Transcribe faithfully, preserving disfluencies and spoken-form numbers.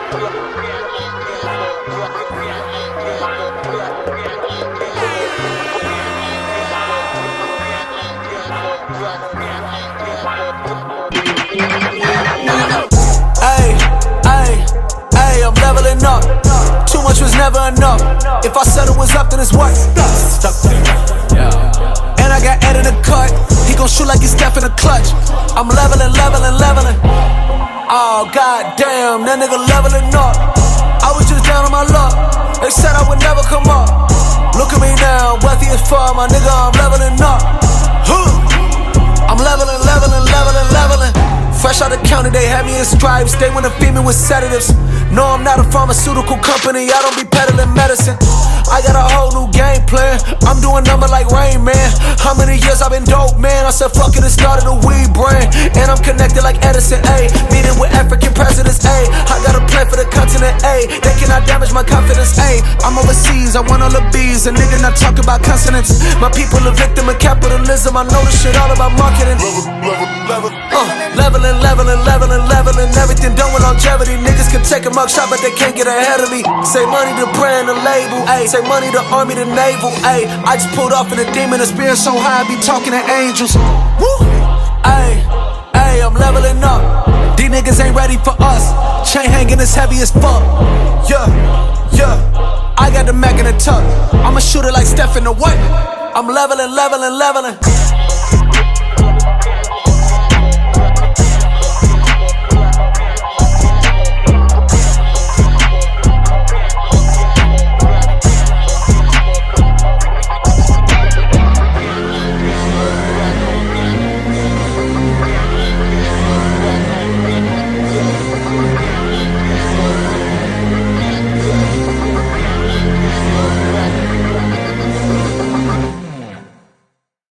Ayy, ayy, ayy, I'm leveling up. Too much was never enough. If I said it was up, then it's what? Stuck yeah. And I got Ed in the cut. He gon' shoot like he's Steph in the clutch. I'm leveling, leveling, leveling. Oh, goddamn, that nigga leveling up. I was just down on my luck. They said I would never come up. Look at me now, wealthy as fuck, my nigga, I'm leveling up. Huh. I'm leveling, leveling, leveling, leveling. Fresh out the county, they had me in stripes. They wanna feed me with sedatives. No, I'm not a pharmaceutical company, I don't be peddling medicine. I got a whole new game plan. I'm doing number like Rain Man. How many years I've been dope, man? I said fuck it and started a weed brand. And I'm connected like Edison, ayy. Meeting with African presidents, ayy. I got a plan for the continent, ayy. They cannot damage my confidence, ayy. I'm overseas, I want all the bees. A nigga not talk about consonants. My people a victim of capitalism. I know this shit all about marketing. Uh, leveling, leveling, leveling, leveling. Everything done with longevity. Niggas can take a mug shot, but they can't get ahead of me. Say money to brand, the label, ayy. Say money to army, the naval, ayy. I just pulled off in a demon, the spirit so high, I be talking to angels. Woo! Ayy, ayy, I'm leveling up. These niggas ain't ready for us. Chain hanging as heavy as fuck. Yeah, yeah. I got the Mac in the tuck. I'ma shoot it like Steph in the what? I'm leveling, leveling, leveling.